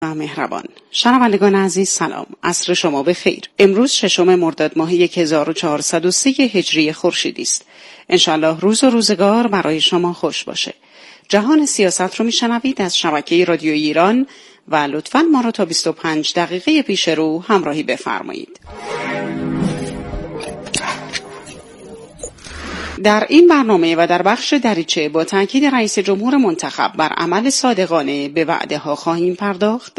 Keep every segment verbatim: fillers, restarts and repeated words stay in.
و مهربان. شنوندگان عزیز سلام، عصر شما بخیر. امروز ششم مرداد ماه هزار و چهارصد و سه هجری خورشیدی است. انشالله روز و روزگار برای شما خوش باشه. جهان سیاست رو میشنوید از شبکه رادیو ایران و لطفاً ما رو تا بیست و پنج دقیقه پیش رو همراهی بفرمایید. در این برنامه و در بخش دریچه با تاکید رئیس جمهور منتخب بر عمل صادقانه به وعده ها خواهیم پرداخت.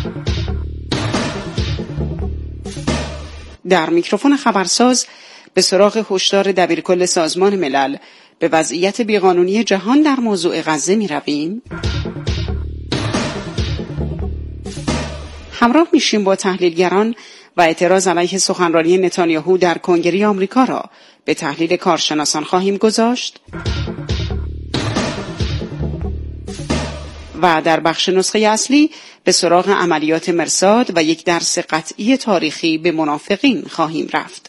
در میکروفون خبرساز به سراغ هشدار دبیرکل سازمان ملل به وضعیت بیقانونی جهان در موضوع غزه می رویم. همراه میشیم با تحلیلگران و اعتراض علیه سخنرانی نتانیاهو در کنگره آمریکا را به تحلیل کارشناسان خواهیم گذاشت. و در بخش نسخه اصلی به سراغ عملیات مرصاد و یک درس قطعی تاریخی به منافقین خواهیم رفت.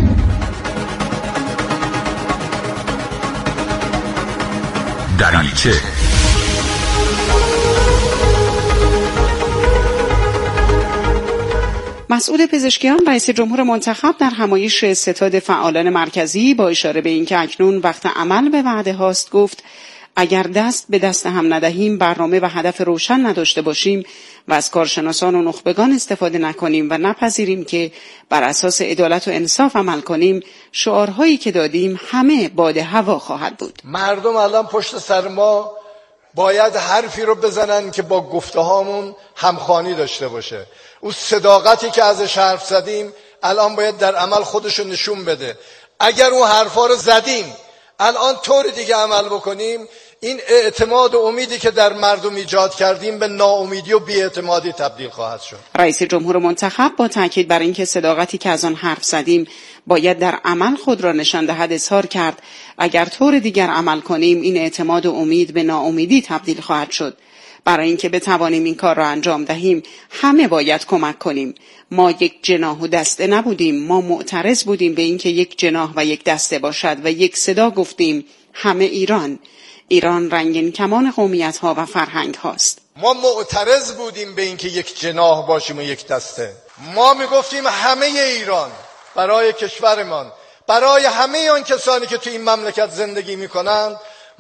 دریچه مسئول پزشکیان رئیس جمهور منتخب در همایش ستاد فعالان مرکزی با اشاره به اینکه اکنون وقت عمل به وعده هاست گفت اگر دست به دست هم ندهیم، برنامه و هدف روشن نداشته باشیم و از کارشناسان و نخبگان استفاده نکنیم و نپذیریم که بر اساس عدالت و انصاف عمل کنیم، شعارهایی که دادیم همه باد هوا خواهد بود. مردم الان پشت سر ما باید حرفی رو بزنن که با گفته هامون همخوانی داشته باشه. اون صداقتی که ازش حرف زدیم الان باید در عمل خودشو نشون بده. اگر اون حرفا رو زدیم الان طور دیگه عمل بکنیم، این اعتماد و امیدی که در مردم ایجاد کردیم به ناامیدی و بی‌اعتمادی تبدیل خواهد شد. رئیس جمهور منتخب با تاکید بر اینکه صداقتی که از آن حرف زدیم باید در عمل خود را نشان دهد اظهار کرد اگر طور دیگر عمل کنیم این اعتماد و امید به ناامیدی تبدیل خواهد شد. برای اینکه بتوانیم این کار را انجام دهیم همه باید کمک کنیم. ما یک جناح و دسته نبودیم، ما معترض بودیم به اینکه یک جناح و یک دسته باشد و یک صدا گفتیم همه ایران. ایران رنگین کمان قومیت ها و فرهنگ هاست. ما معترض بودیم به اینکه یک جناح باشیم و یک دسته. ما میگفتیم همه ایران، برای کشورمان، برای همه آن کسانی که تو این مملکت زندگی میکنند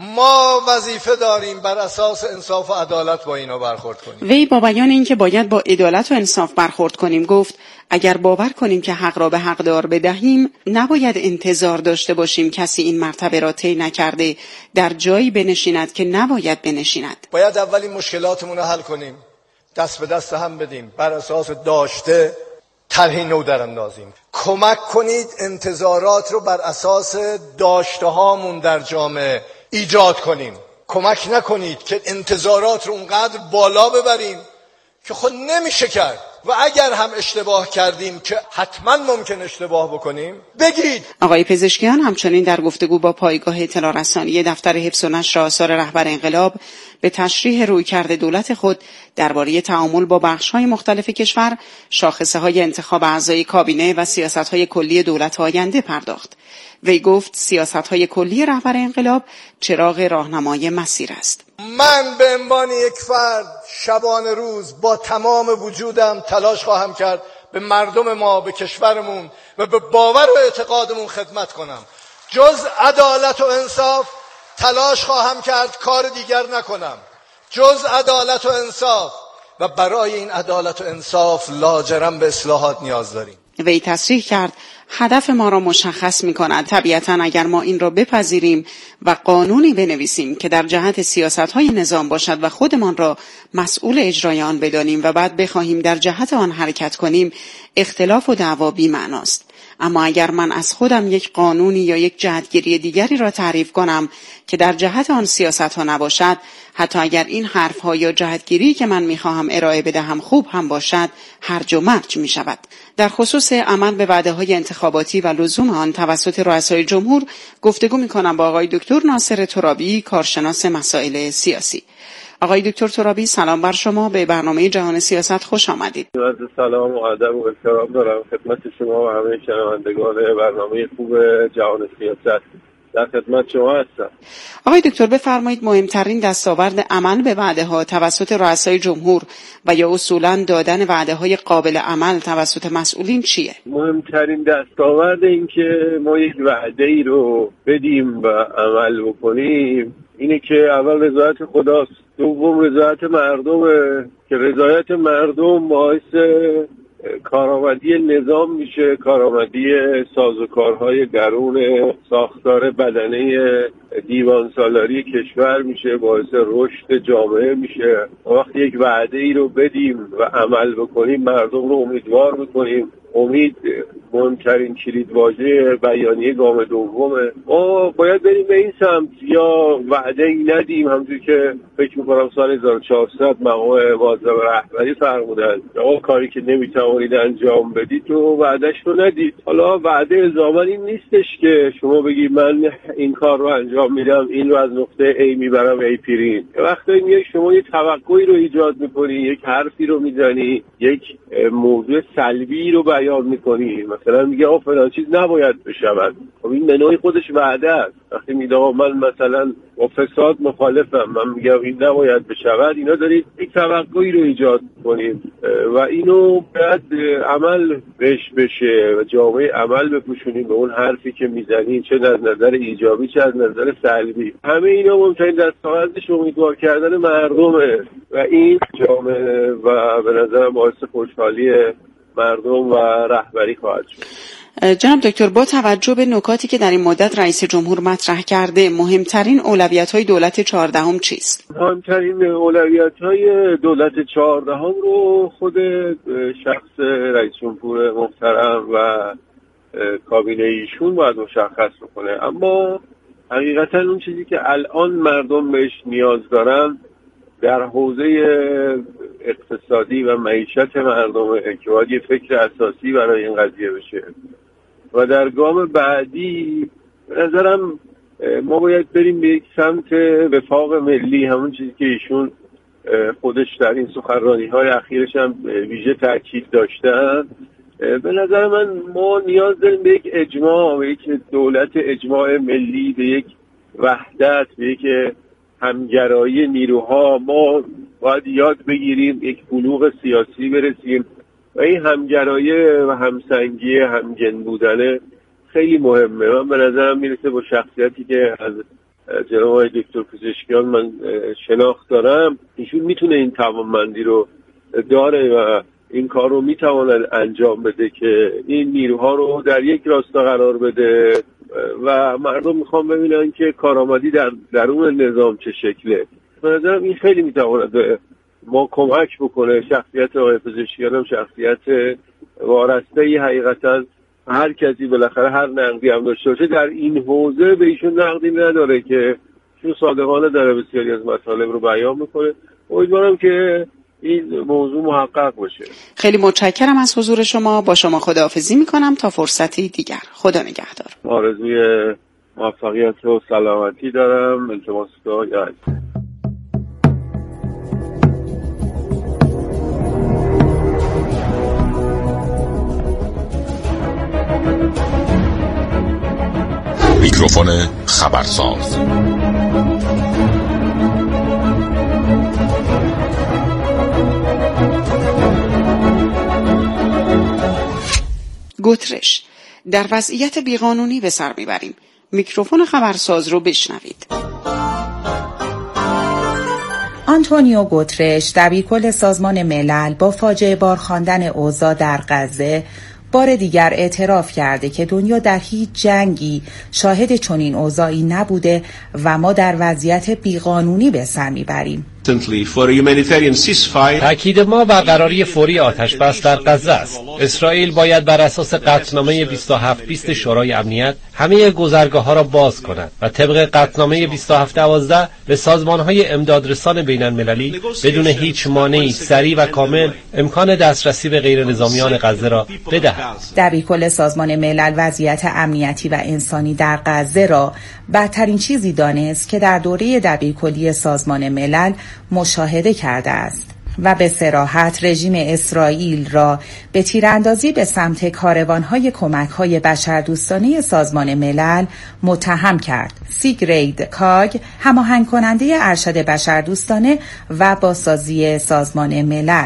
ما وظیفه داریم بر اساس انصاف و عدالت با اینا برخورد کنیم. وی با بیان اینکه باید با عدالت و انصاف برخورد کنیم گفت اگر باور کنیم که حق را به حقدار بدهیم نباید انتظار داشته باشیم کسی این مرتبه را طی نکرده در جایی بنشیند که نباید بنشیند. باید اول این مشکلاتمون رو حل کنیم، دست به دست هم بدیم، بر اساس داشته طرحی نو در اندازیم. کمک کنید انتظارات رو بر اساس داشته هامون در جامعه ایجاد کنیم. کمک نکنید که انتظارات رو اونقدر بالا ببریم که خود نمیشه کرد و اگر هم اشتباه کردیم که حتما ممکن اشتباه بکنیم بگید. آقای پزشکیان همچنین در گفتگو با پایگاه اطلاع رسانی دفتر حفظ و نشر آثار رهبر انقلاب به تشریح رویکرد دولت خود درباره تعامل با بخش‌های مختلف کشور، شاخصه‌های انتخاب اعضای کابینه و سیاست‌های کلی دولت آینده پرداخت. وی گفت سیاست‌های کلی رهبر انقلاب چراغ راهنمای مسیر است. من به عنوان یک فرد شبانه روز با تمام وجودم تلاش خواهم کرد به مردم ما، به کشورمون و به باور و اعتقادمون خدمت کنم. جز عدالت و انصاف تلاش خواهم کرد کار دیگر نکنم. جز عدالت و انصاف و برای این عدالت و انصاف لاجرم به اصلاحات نیاز داریم. وی تصریح کرد هدف ما را مشخص می کند. طبیعتاً اگر ما این را بپذیریم و قانونی بنویسیم که در جهت سیاست‌های نظام باشد و خودمان را مسئول اجرای آن بدانیم و بعد بخواهیم در جهت آن حرکت کنیم، اختلاف و دعوا بی‌معناست. اما اگر من از خودم یک قانونی یا یک جهتگیری دیگری را تعریف کنم که در جهت آن سیاست ها نباشد، حتی اگر این حرف ها یا جهتگیری که من میخواهم ارائه بدهم خوب هم باشد، هرج و مرج می شود. در خصوص عمل به وعده های انتخاباتی و لزوم آن توسط رؤسای جمهور گفتگو میکنم با آقای دکتر ناصر ترابی، کارشناس مسائل سیاسی. آقای دکتر ترابی سلام بر شما، به برنامه جهان سیاست خوش آمدید. عرض سلام و ادب و احترام دارم خدمت شما و همه شنوندگان برنامه خوب جهان سیاست. در خدمت شما هستم. آقای دکتر بفرمایید مهمترین دستاورد عمل به وعده ها توسط رؤسای جمهور و یا اصولاً دادن وعده های قابل عمل توسط مسئولین چیه؟ مهمترین دستاورد این که ما یک وعده ای رو بدیم و عمل بکنیم اینه که اول رضایت خداست، دوم رضایت مردمه که رضایت مردم باعث کارآمدی نظام میشه، کارآمدی سازوکارهای درون ساختار بدنه دیوان سالاری کشور میشه، باعث رشد جامعه میشه. وقتی یک وعده ای رو بدیم و عمل بکنیم مردم رو امیدوار بکنیم. امید مهمترین کلیدواژه بیانیه گام دومه. ما باید بریم به این سمت یا وعده ای ندیم، همونجوری که فکر میکنم سال هزار و چهارصد مقام معظم رهبری فرمودن آقا کاری که نمیتوانید انجام بدید تو وعدهش رو ندید. حالا وعده الزاما این نیستش که شما بگی من این کار رو انجام میدم، این رو از نقطه A میبرم A پیرین. وقتی میگه شما یک توقعی رو ایجاد میکنی، یک حرفی رو میزنی، یک موضوع سلبی رو بیان میکنی، مثلا میگه آقا فلان چیز نباید بشود. خب این به نوعی خودش وعده است. وقتی میگه آقا من مثلا با فساد مخالفم، من میگم این نباید بشود، اینا دارید یک توقعی رو ایجاد کنید و اینو باید عمل بهش بشه و جامعه عمل بپوشونیم به اون حرفی که میزنید، چه از نظر ایجابی چه از نظر سلبی. همه اینا ممکنه دستاوردش امیدوار کردن مردمه و این جامعه و به نظرم باعث خوشحالی مردم و رهبری خواهد شد. جناب دکتر با توجه به نکاتی که در این مدت رئیس جمهور مطرح کرده مهمترین اولویت‌های دولت چهاردهم چیست؟ مهمترین اولویت‌های دولت چهاردهم رو خود شخص رئیس جمهور محترم و کابینه ایشون باید مشخص بکنه، اما حقیقتا اون چیزی که الان مردم بهش نیاز دارن در حوزه اقتصادی و معیشت مردم که باید یه فکر اساسی برای این قضیه بشه و در گام بعدی به نظرم ما باید بریم به یک سمت وفاق ملی، همون چیزی که ایشون خودش در این سخنرانی‌های اخیرش هم ویژه تاکید داشتن. به نظر من ما نیاز داریم به یک اجماع، به یک دولت اجماع ملی، به یک وحدت، به یک همگرایی نیروها. ما باید یاد بگیریم یک بلوغ سیاسی برسیم و این همگرایی و همسنگی همگن بودنه خیلی مهمه. من به نظرم میرسه با شخصیتی که از جناب دکتر پزشکیان من شناخت دارم، ایشون میتونه این توانمندی رو داره و این کار رو میتواند انجام بده که این نیروها رو در یک راستا قرار بده و مردم میخوام ببینن که کارآمدی در درون نظام چه شکله. به نظرم این خیلی میتواند ما کمک بکنه. شخصیت آقای پزشکیان هم شخصیت وارسته‌ای حقیقتا، هر کسی بالاخره هر نقدی هم داشته باشه در این حوزه به ایشون نقدی نداره که چون صادقانه داره بسیاری از مطالب رو بیان میکنه. امیدوارم که این موضوع محقق باشه. خیلی متشکرم از حضور شما. با شما خداحافظی میکنم تا فرصتی دیگر. خدا نگهدار. آرزوی موفقیت و سلامتی دارم. التماس دعا. میکروفون خبرساز. گوترش: در وضعیت بیقانونی به سر میبریم. میکروفون خبرساز رو بشنوید. آنتونیو گوترش، دبیرکل سازمان ملل، با فاجعه بار خواندن اوضاع در غزه بار دیگر اعتراف کرده که دنیا در هیچ جنگی شاهد چنین اوضاعی نبوده و ما در وضعیت بیقانونی به سر میبریم. تاکید ما برقراری فوری آتشبس در غزه است. اسرائیل باید بر اساس قطعنامه بیست و هفت بیست شورای امنیت همه گذرگاه‌ها را باز کند و طبق قطعنامه بیست و هفت دوازده به سازمان‌های امدادرسان بین‌المللی بدون هیچ مانعی سریع و کامل امکان دسترسی به غیر نظامیان غزه را بدهد. دبیرکل سازمان ملل وضعیت امنیتی و انسانی در غزه را بدترین چیزی دانست که در دوره دبیرکلی سازمان ملل مشاهده کرده است. و به صراحت رژیم اسرائیل را به تیراندازی به سمت کاروانهای کمک‌های بشردوستانه سازمان ملل متهم کرد. سیگرید کاگ، هماهنگ کننده ارشد بشردوستانه و بازسازی سازمان ملل: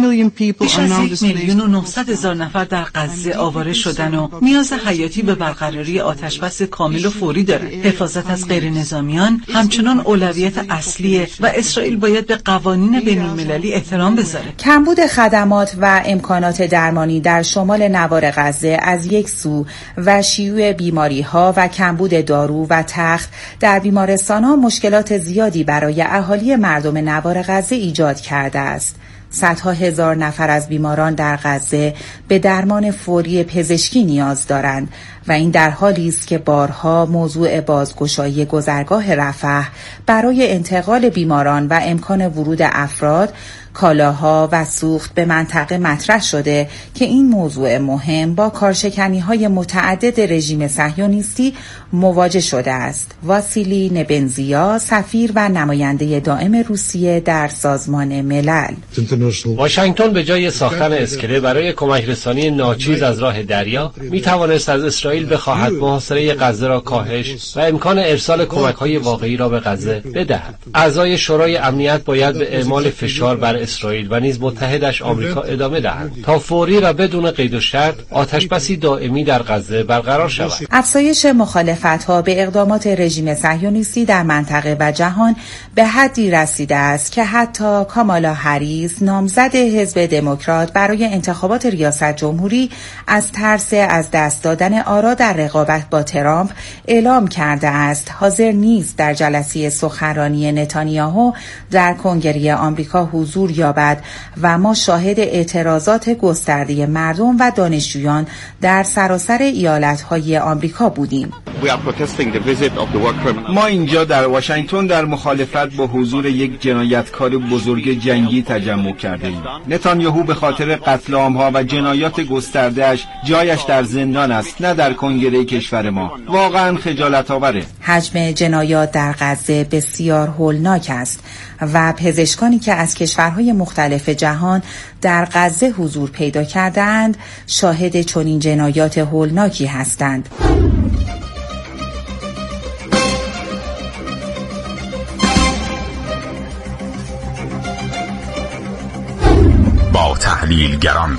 بیش از یک میلیون و نهصد هزار نفر در غزه آواره شدن و نیاز حیاتی به برقراری آتشبس کامل و فوری دارند. حفاظت از غیر نظامیان همچنان اولویت اصلیه و اسرائیل باید به قوانین بین‌المللی احترام بذاره. کمبود خدمات و امکانات درمانی در شمال نوار غزه از یک سو و شیوع بیماری‌ها و کمبود دارو و تخت در بیمارستان‌ها مشکلات زیادی برای اهالی مردم نوار غزه ایجاد کرده است. صدها هزار نفر از بیماران در غزه به درمان فوری پزشکی نیاز دارند و این در حالی است که بارها موضوع بازگشایی گذرگاه رفح برای انتقال بیماران و امکان ورود افراد، کالاها و سوخت به منطقه مطرح شده که این موضوع مهم با کارشکنی‌های متعدد رژیم صهیونیستی مواجه شده است. واسیلی نبنزیا، سفیر و نماینده دائم روسیه در سازمان ملل: واشنگتن به جای ساختن اسکله برای کمک رسانی ناچیز از راه دریا می توانست از اسرائیل بخواهد محاصره غزه را کاهش و امکان ارسال کمک‌های واقعی را به غزه بدهد. اعضای شورای امنیت باید به اعمال فشار بر اسرائیل و نیز متحدش آمریکا ادامه دهند تا فوری و بدون قید و شرط آتشبسی دائمی در غزه برقرار شود. افزایش مخالفت‌ها به اقدامات رژیم صهیونیستی در منطقه و جهان به حدی رسیده است که حتی کامالا هریس، نامزد حزب دموکرات برای انتخابات ریاست جمهوری، از ترس از دست دادن آرا در رقابت با ترامپ اعلام کرده است حاضر نیست در جلسه سخنرانی نتانیاهو در کنگره آمریکا حضور یابد و ما شاهد اعتراضات گسترده مردم و دانشجویان در سراسر ایالت‌های آمریکا بودیم. ما اینجا در واشنگتن در مخالفت با حضور یک جنایتکار بزرگ جنگی تجمع کرده ایم. نتانیاهو به خاطر قتل عام‌ها و جنایات گسترده‌اش جایش در زندان است، نه در کنگره کشور ما. واقعاً خجالت آوره. حجم جنایات در غزه بسیار هولناک است و پزشکانی که از کشورهای مختلف جهان در غزه حضور پیدا کردند شاهد چنین جنایات هولناکی هستند. با تحلیلگران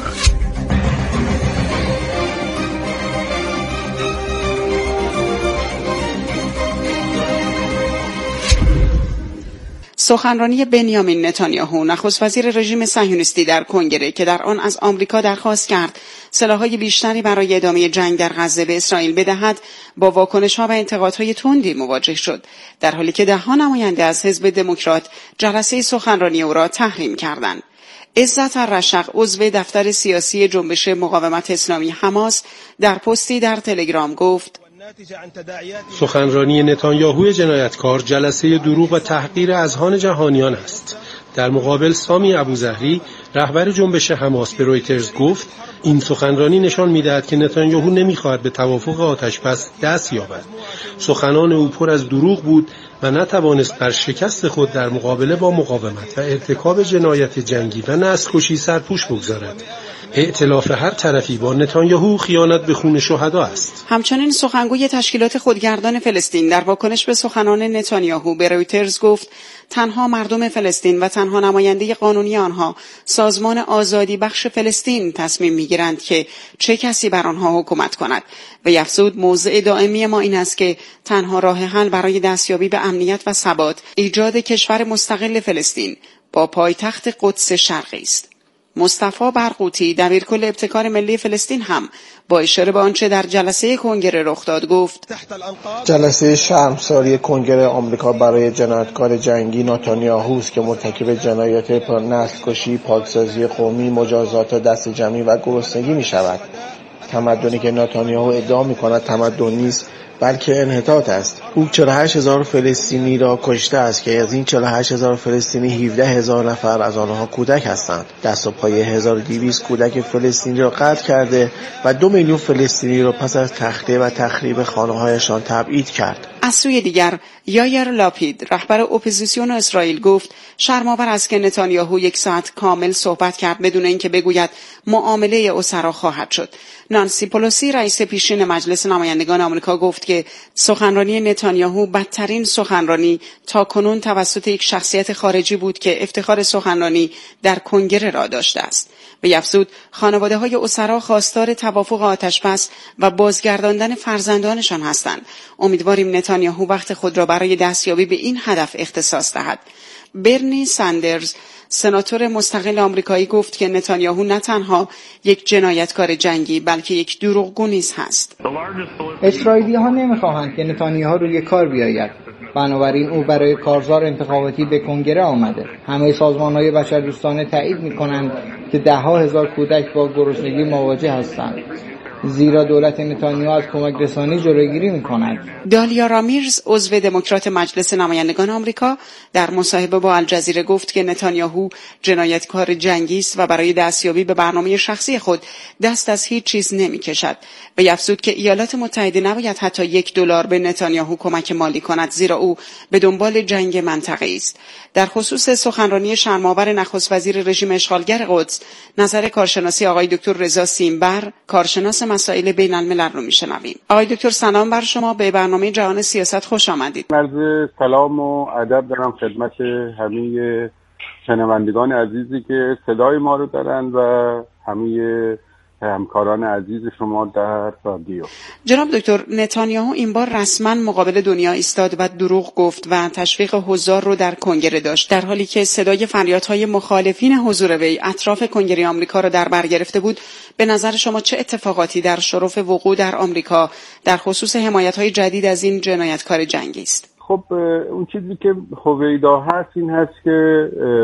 سخنرانی بنیامین نتانیاهو، نخست وزیر رژیم صهیونیستی در کنگره، که در آن از آمریکا درخواست کرد سلاح‌های بیشتری برای ادامه جنگ در غزه به اسرائیل بدهد، با واکنش‌ها و انتقادهای تندی مواجه شد، در حالی که ده‌ها نماینده از حزب دموکرات جلسه سخنرانی او را تحریم کردند. عزت الرشق، عضو دفتر سیاسی جنبش مقاومت اسلامی حماس، در پستی در تلگرام گفت: سخنرانی نتانیاهو جنایتکار جلسه دروغ و تحقیر اذهان جهانیان است. در مقابل سامی ابوظهری، رهبر جنبش حماس، به رویترز گفت این سخنرانی نشان می‌دهد که نتانیاهو نمی‌خواهد به توافق آتشبس دست یابد. سخنان او پر از دروغ بود و نتوانست بر شکست خود در مقابله با مقاومت و ارتکاب جنایت جنگی و نسل‌کشی سرپوش بگذارد. ائتلاف هر طرفی با نتانیاهو خیانت به خون شهدا است. همچنین سخنگوی تشکیلات خودگردان فلسطین در واکنش به سخنان نتانیاهو به رویترز گفت تنها مردم فلسطین و تنها نماینده قانونی آنها، سازمان آزادی بخش فلسطین، تصمیم می‌گیرند که چه کسی بر آنها حکومت کند و افزود موضع دائمی ما این است که تنها راه حل برای دستیابی به امنیت و ثبات ایجاد کشور مستقل فلسطین با پایتخت قدس شرقی است. مصطفی برقوطی، دبیرکل ابتکار ملی فلسطین، هم با اشاره به آنچه در جلسه کنگره رخ داد گفت جلسه شرمساری کنگره آمریکا برای جنایتکار جنگی نتانیاهو است که مرتکب جنایات نسل‌کشی، پاکسازی قومی، مجازات دست جمعی و گرسنگی می شود. تمدنی که نتانیاهو ادعا می کند تمدن نیست، بلکه انحطاط است. او چهل و هشت هزار فلسطینی را کشته است که از این چهل و هشت هزار فلسطینی هفده هزار نفر از آنها کودک هستند. دست و پای هزار و دویست کودک فلسطینی را قتل کرده و دو میلیون فلسطینی را پس از تخریب و تخریب خانه‌هایشان تبعید کرد. از سوی دیگر یایر لاپید رهبر اپوزیسیون اسرائیل گفت شرم‌آور است که نتانیاهو یک ساعت کامل صحبت کرد بدون اینکه بگوید معامله اسرا خواهد شد. نانسی پلوسی رئیس پیشین مجلس نمایندگان آمریکا گفت که سخنرانی نتانیاهو بدترین سخنرانی تاکنون توسط یک شخصیت خارجی بود که افتخار سخنرانی در کنگره را داشته است. به افزود خانواده‌های اسرا خواستار توافق آتش‌بس و بازگرداندن فرزندانشان هستند. امیدواریم نتانیاهو وقت خود را برای دستیابی به این هدف اختصاص دهد. برنی ساندرز سناتور مستقل آمریکایی گفت که نتانیاهو نه تنها یک جنایتکار جنگی بلکه یک دروغگو نیز هست. اسرائیلی‌ها نمی‌خواهند که نتانیاهو روی کار بیاید. بنابراین او برای کارزار انتخاباتی به کنگره آمده. همه سازمان‌های بشردوستانه تایید می‌کنند که ده‌ها هزار کودک با گرسنگی مواجه هستند. زیرا دولت نتانیاهو از کمک رسانی جلوگیری می‌کند. دالیا رامیرز عضو دموکرات مجلس نمایندگان آمریکا در مصاحبه با الجزیره گفت که نتانیاهو جنایتکار جنگی است و برای دستیابی به برنامه شخصی خود دست از هیچ چیز نمی‌کشد. و افزود که ایالات متحده نباید حتی یک دلار به نتانیاهو کمک مالی کند زیرا او به دنبال جنگ منطقه‌ای است. در خصوص سخنرانی شرم‌آور نخست وزیر رژیم اشغالگر قدس نظر کارشناسی آقای دکتر رضا سیمبر کارشناس مسائل بین الملل رو میشنویم. آقای دکتر سلام بر شما، به برنامه جهان سیاست خوش آمدید. عرض سلام و ادب دارم خدمت همه شنوندگان عزیزی که صدای ما رو دارن و همه همکاران عزیز شما در رادیو. جناب دکتر، نتانیاهو این بار رسما مقابل دنیا ایستاد و دروغ گفت و تشویق حضار رو در کنگره داشت، در حالی که صدای فریادهای مخالفین حضور وی اطراف کنگره آمریکا را در بر گرفته بود. به نظر شما چه اتفاقاتی در شرف وقوع در آمریکا در خصوص حمایت‌های جدید از این جنایتکار جنگی است؟ خب اون چیزی که هویدا هست این هست که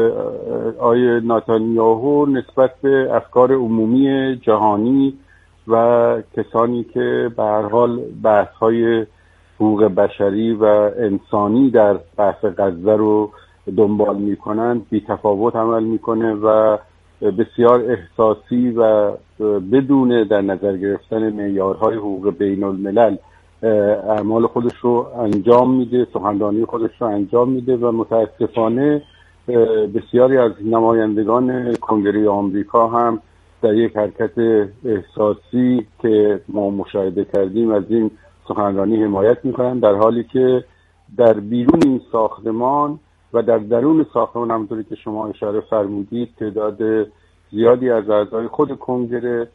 آیه نتانیاهو نسبت به افکار عمومی جهانی و کسانی که به هر حال بحث‌های حقوق بشری و انسانی در بحث غزه رو دنبال می‌کنند بی‌تفاوت عمل می‌کنه و بسیار احساسی و بدون در نظر گرفتن معیارهای حقوق بین الملل اعمال خودش رو انجام میده، سخنرانی خودش رو انجام میده و متاسفانه بسیاری از نمایندگان کنگره آمریکا هم در یک حرکت احساسی که ما مشاهده کردیم از این سخنرانی حمایت میکنن، در حالی که در بیرون این ساختمان و در درون ساختمان همونطوری که شما اشاره فرمودید تعداد زیادی از اعضای خود کنگره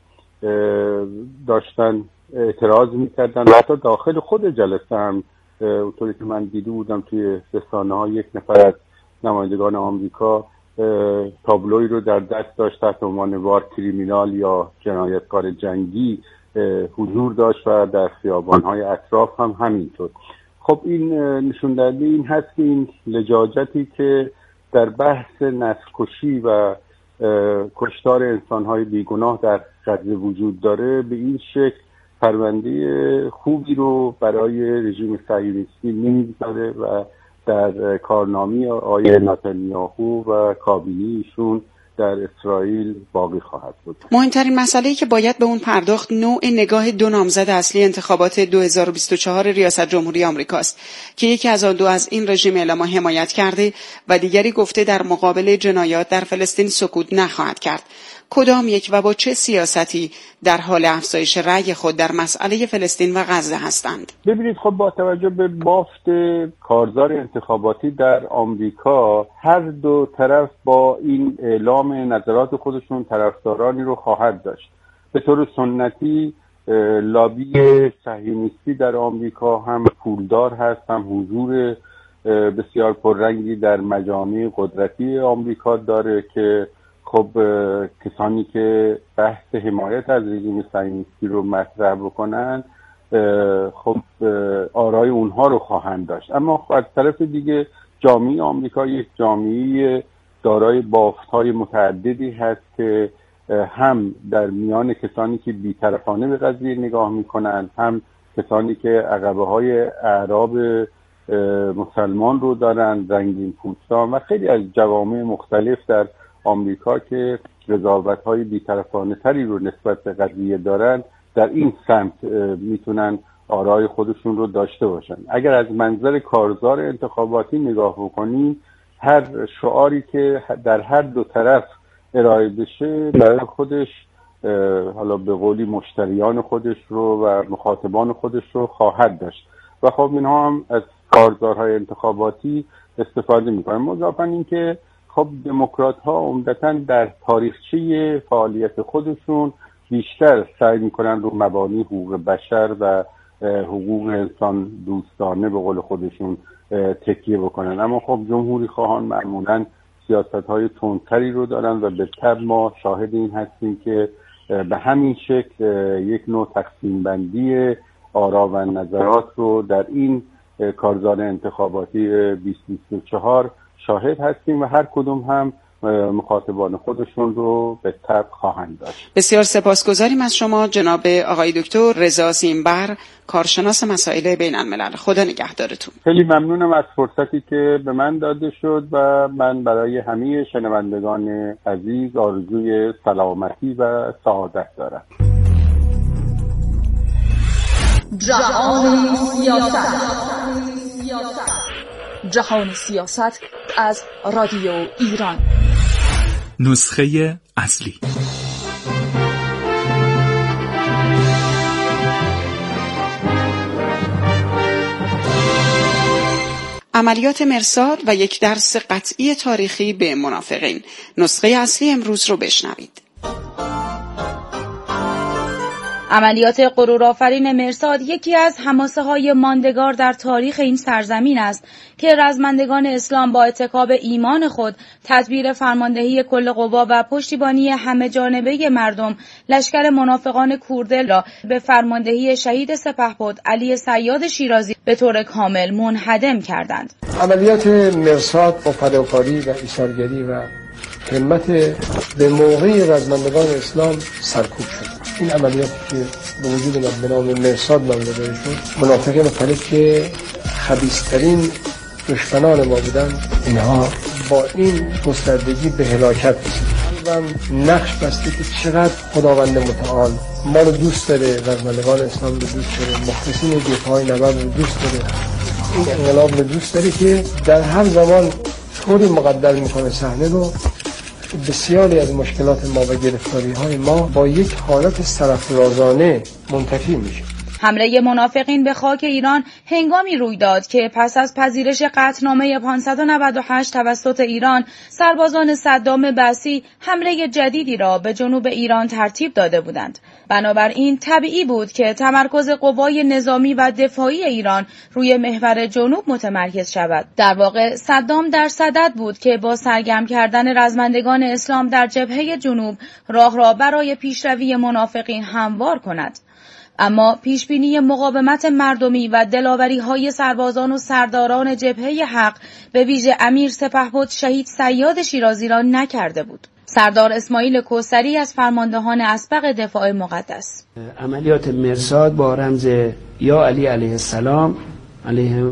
داشتن اعتراض میکردن و حتی داخل خود جلسه هم اونطوری که من دیده بودم توی رسانه ها یک نفر از نمایندگان آمریکا تابلوی رو در دست داشت تحت عنوان وار کریمینال یا جنایتکار جنگی حضور داشت و در خیابان‌های اطراف هم همینطور. خب این نشون دهنده این هست که این لجاجتی که در بحث نسل‌کشی و کشتار انسان‌های بیگناه در غزه وجود داره به این شکل پرونده خوبی رو برای رژیم صهیونیستی نمی‌ذاره و در کارنامه آقای نتانیاهو و کابینه‌شون در اسرائیل باقی خواهد بود. مهمترین مسئله‌ای که باید به اون پرداخت نوع نگاه دو نامزد اصلی انتخابات دو هزار و بیست و چهار ریاست جمهوری آمریکاست که یکی از آن دو از این رژیم اعلام حمایت کرده و دیگری گفته در مقابل جنایات در فلسطین سکوت نخواهد کرد. کدام یک و با چه سیاستی در حال افزایش رأی خود در مسئله فلسطین و غزه هستند؟ ببینید خب با توجه به بافت کارزار انتخاباتی در آمریکا هر دو طرف با این اعلام نظرات خودشون طرفدارانی رو خواهد داشت. به طور سنتی لابی صهیونیستی در آمریکا هم پولدار هست، هم حضور بسیار پررنگی در مجامع قدرتی آمریکا داره که خب کسانی که بحث حمایت از رژیم صهیونیستی رو مطرح بکنن خب آرای اونها رو خواهند داشت. اما از طرف دیگه جامعه آمریکا یک جامعه دارای بافت‌های متعددی هست که هم در میان کسانی که بی‌طرفانه به قضیه نگاه میکنن، هم کسانی که عقبه های اعراب مسلمان رو دارن، رنگین پوستان و خیلی از جوامع مختلف در آمریکا که قضاوت‌های بی‌طرفانه تری رو نسبت به قضیه دارن، در این سمت میتونن آرای خودشون رو داشته باشن. اگر از منظر کارزار انتخاباتی نگاه بکنیم، هر شعاری که در هر دو طرف ارائه بشه برای خودش حالا به قولی مشتریان خودش رو و مخاطبان خودش رو خواهد داشت و خب اینها هم از کارزارهای انتخاباتی استفاده میکنن. مضافاً این که خب دموکرات ها عمدتاً در تاریخچه فعالیت خودشون بیشتر سعی میکنن رو مبانی حقوق بشر و حقوق انسان دوستانه به قول خودشون تکیه بکنن، اما خب جمهوری خواهان معمولاً سیاست های تندتری رو دارن و به طب ما شاهد این هستیم که به همین شکل یک نوع تقسیم بندی آرا و نظرات رو در این کارزار انتخاباتی بیست بیست و چهار شاهد هستیم و هر کدوم هم مخاطبان خودشون رو به طب خواهند داشت. بسیار سپاسگزاریم از شما جناب آقای دکتر رضا سیمبر، کارشناس مسائل بین الملل. خدا نگهدارتون. خیلی ممنونم از فرصتی که به من داده شد و من برای همه شنوندگان عزیز آرزوی سلامتی و سعادت دارم. جهان سیاست، جهان سیاست از رادیو ایران. نسخه اصلی. عملیات مرصاد و یک درس قطعی تاریخی به منافقین. نسخه اصلی امروز رو بشنوید. عملیات غرورآفرین مرصاد یکی از حماسه‌های ماندگار در تاریخ این سرزمین است که رزمندگان اسلام با اتکاب ایمان خود، تدبیر فرماندهی کل قوا و پشتیبانی همه جانبه مردم، لشکر منافقان کورده را به فرماندهی شهید سپهبد علی صیاد شیرازی به طور کامل منهدم کردند. عملیات مرصاد با فداکاری و ایثارگری و همت به موقع رزمندگان اسلام سرکوب شد. این عملیاتی که به وجود اومد به نام مرصاد نام داده شد، منافقین مختلف که خبیث‌ترین دشمنان ما بودن، اینها با این گستردگی به هلاکت رسیدند. نقش بسته که چقدر خداوند متعال ما رو دوست داره، رزمندگان اسلام رو دوست داره، مخلصین جبهه‌های نبرد رو دوست داره، این انقلاب رو دوست داره که در هر زمان طوری مقدر میکنه صحنه رو بسیاری از مشکلات ما و گرفتاری های ما با یک حالت سرافرازانه منتفی میشه. حمله منافقین به خاک ایران هنگامی روی داد که پس از پذیرش قطعنامه پانصد و نود و هشت توسط ایران، سربازان صدام بعثی حمله جدیدی را به جنوب ایران ترتیب داده بودند. بنابراین طبیعی بود که تمرکز قوای نظامی و دفاعی ایران روی محور جنوب متمرکز شود. در واقع صدام در صدد بود که با سرگرم کردن رزمندگان اسلام در جبهه جنوب راه را برای پیشروی منافقین هموار کند. اما پیشبینی مقاومت مردمی و دلاوری‌های سربازان و سرداران جبهه حق به ویژه امیر سپهبد شهید صیاد شیرازی را نکرده بود. سردار اسماعیل کوثری از فرماندهان اسبق دفاع مقدس: عملیات مرصاد با رمز یا علی علیه السلام علیه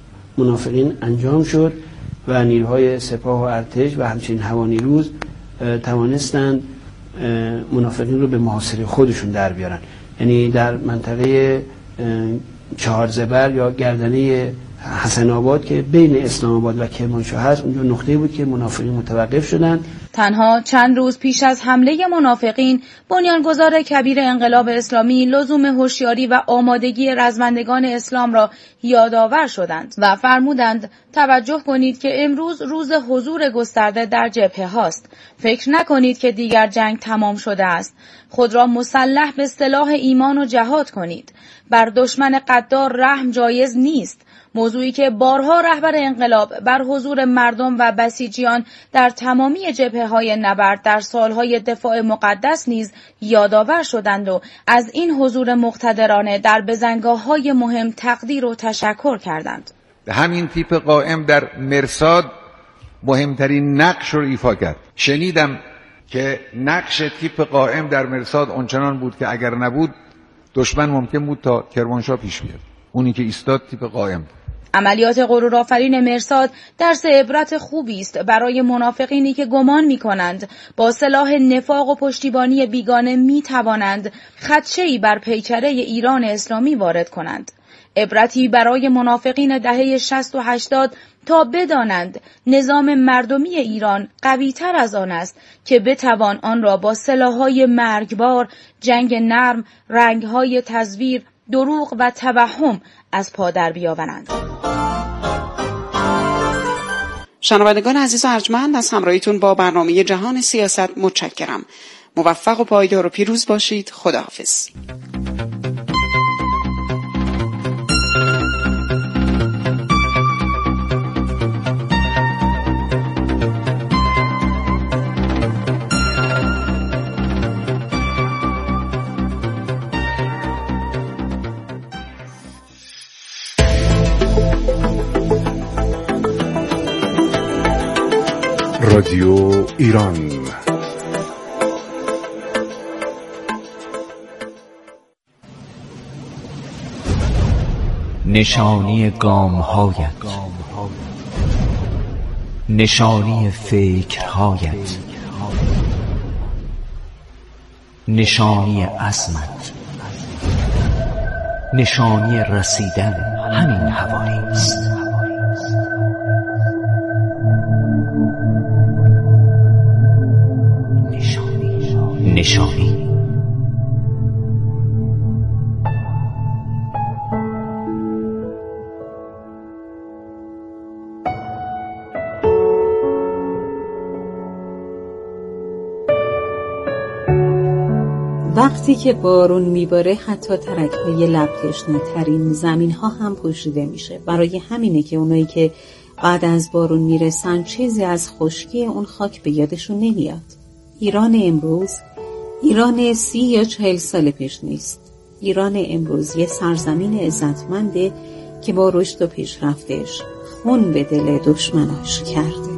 منافقین انجام شد و نیروهای سپاه و ارتش و همچنین هوانیروز توانستند منافقین رو به محاصره خودشون در بیارن. یعنی در منطقه چهار زبر یا گردنه حسن آباد که بین اسلام آباد و کرمانشاه هست، اونجا نقطه‌ای بود که منافقین متوقف شدند. تنها چند روز پیش از حمله منافقین، بنیانگذار کبیر انقلاب اسلامی لزوم هوشیاری و آمادگی رزمندگان اسلام را یادآور شدند و فرمودند توجه کنید که امروز روز حضور گسترده در جبهه هاست. فکر نکنید که دیگر جنگ تمام شده است. خود را مسلح به سلاح ایمان و جهاد کنید. بر دشمن غدار رحم جایز نیست. موضوعی که بارها رهبر انقلاب بر حضور مردم و بسیجیان در تمامی جبهه‌های نبرد در سالهای دفاع مقدس نیز یادآور شدند و از این حضور مقتدرانه در بزنگاه‌های مهم تقدیر و تشکر کردند. همین تیپ قائم در مرصاد مهمترین نقش رو ایفا کرد. شنیدم که نقش تیپ قائم در مرصاد اونچنان بود که اگر نبود دشمن ممکن بود تا کرمانشاه پیش بیاد. اونی که ایستاد تیپ قائم. عملیات غرورآفرین مرصاد درس عبرت خوبی است برای منافقینی که گمان می‌کنند با سلاح نفاق و پشتیبانی بیگانه می‌توانند خدشه‌ای بر پیکره ایران اسلامی وارد کنند. عبرتی برای منافقین دهه شصت و هشتاد تا بدانند نظام مردمی ایران قوی‌تر از آن است که بتوان آن را با سلاح‌های مرگبار، جنگ نرم، رنگ‌های تزویر، دروغ و توهم از پا در بیاورند. شنوندگان عزیز و ارجمند، از همراهیتون با برنامه جهان سیاست متشکرم. موفق و پایدار و پیروز باشید. خداحافظ. رادیو ایران. نشانی گام‌هایت، نشانی فکرهایت، نشانی عزمت، نشانی رسیدن همین حوالی است. نشانی وقتی که بارون میباره حتی ترک‌های لب‌تشنه‌ترین زمین‌ها هم پوشیده میشه. برای همینه که اونایی که بعد از بارون میرسن چیزی از خشکی اون خاک به یادشون نمیاد. ایران امروز ایران سی یا چهل سال پیش نیست. ایران امروز یه سرزمین عزتمنده که با رشد و پیشرفتش خون به دل دشمناش کرده.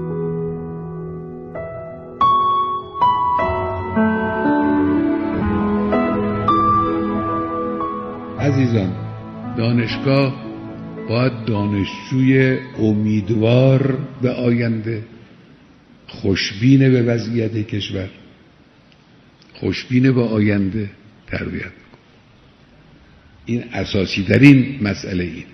عزیزان، دانشگاه باید دانشجوی امیدوار به آینده، خوشبین به وضعیت کشور، خوشبین به آینده تربیت بکن. این اساسی ترین مسئله. این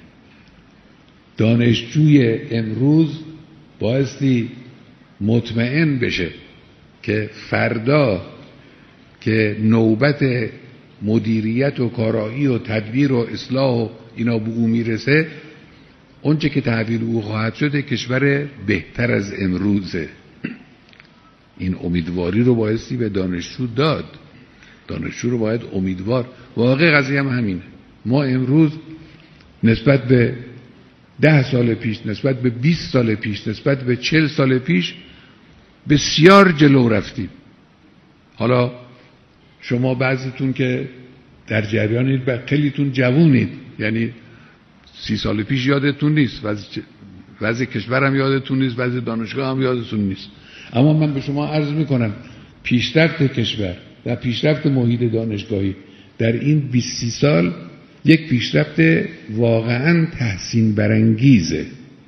دانشجوی امروز بایستی مطمئن بشه که فردا که نوبت مدیریت و کارایی و تدبیر و اصلاح و اینا به او میرسه، اونچه که تحویل او خواهد شده کشور بهتر از امروزه. این امیدواری رو بایستی به دانشجو داد. دانشجو رو باید امیدوار. واقع قضیه هم همینه. ما امروز نسبت به ده سال پیش، نسبت به بیست سال پیش، نسبت به چل سال پیش بسیار جلو رفتیم. حالا شما بعضیتون که در جریانید و خیلیتون جوونید، یعنی سی سال پیش یادتون نیست، وضع, وضع کشور هم یادتون نیست، وضع دانشگاه هم یادتون نیست. اما من به شما عرض میکنم پیشرفت کشور و پیشرفت محیط دانشگاهی در این بیست سی سال یک پیشرفت واقعا تحسین برانگیزه.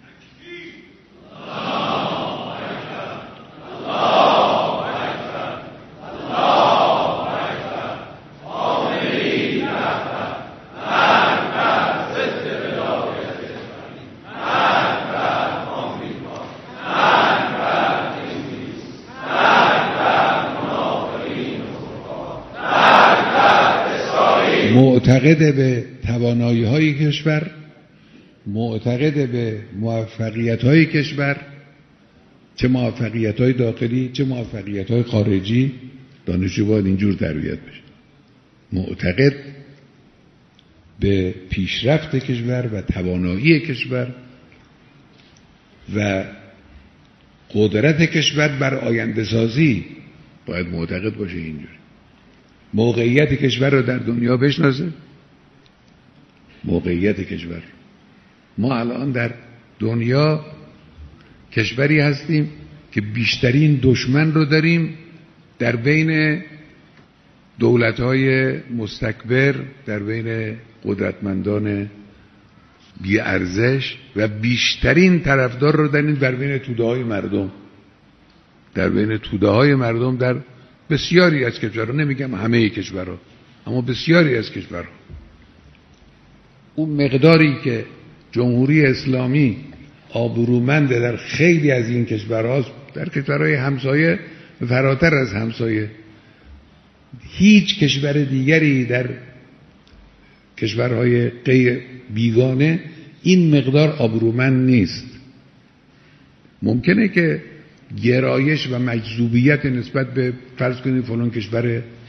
معتقد به توانایی‌های کشور، معتقد به موفقیت‌های کشور، چه موفقیت‌های داخلی چه موفقیت‌های خارجی. دانشجو باید اینجور تربیت بشه، معتقد به پیشرفت کشور و توانایی کشور و قدرت کشور بر آینده سازی باید معتقد باشه. اینجوری موقعیت کشور رو در دنیا بشناسه. موقعیت کشور، ما الان در دنیا کشوری هستیم که بیشترین دشمن رو داریم در بین دولت‌های مستکبر در بین قدرتمندان بی ارزش و بیشترین طرفدار رو دارین در بین توده‌های مردم، در بین توده‌های مردم در بسیاری از کشورها، نمیگم همه کشورها اما بسیاری از کشورها. اون مقداری که جمهوری اسلامی آبرومنده در خیلی از این کشورها، در کشورهای همسایه فراتر از همسایه، هیچ کشور دیگری در کشورهای غیر بیگانه این مقدار آبرومند نیست. ممکنه که گرایش و مجذوبیت نسبت به فرض کنید فلان کشور